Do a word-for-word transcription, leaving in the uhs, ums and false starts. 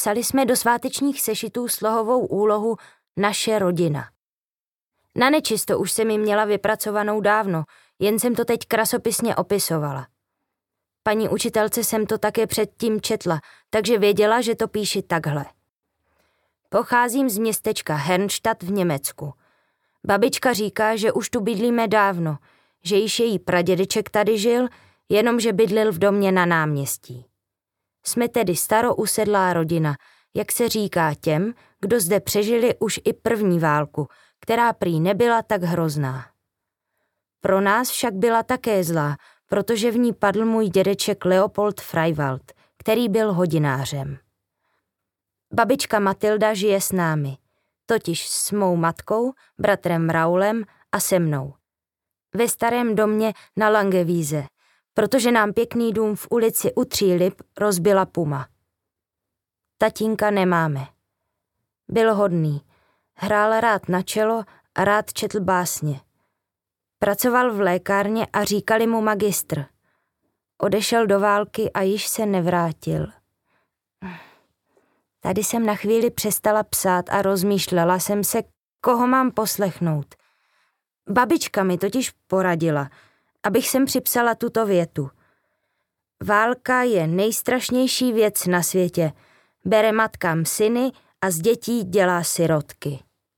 Psali jsme do svátečních sešitů slohovou úlohu Naše rodina. Na nečisto už jsem ji měla vypracovanou dávno, jen jsem to teď krasopisně opisovala. Paní učitelce jsem to také předtím četla, takže věděla, že to píši takhle. Pocházím z městečka Hernstadt v Německu. Babička říká, že už tu bydlíme dávno, že již její pradědeček tady žil, jenomže bydlil v domě na náměstí. Jsme tedy starousedlá rodina, jak se říká těm, kdo zde přežili už i první válku, která prý nebyla tak hrozná. Pro nás však byla také zlá, protože v ní padl můj dědeček Leopold Freiwald, který byl hodinářem. Babička Matilda žije s námi, totiž s mou matkou, bratrem Raulem a se mnou. Ve starém domě na Langewiese, protože nám pěkný dům v ulici u Tří lip rozbila puma. Tatínka nemáme. Byl hodný, hrál rád na čelo a rád četl básně. Pracoval v lékárně a říkali mu magistr. Odešel do války a již se nevrátil. Tady jsem na chvíli přestala psát a rozmýšlela jsem se, koho mám poslechnout. Babička mi totiž poradila, abych sem připsala tuto větu. Válka je nejstrašnější věc na světě. Bere matkám syny a z dětí dělá sirotky.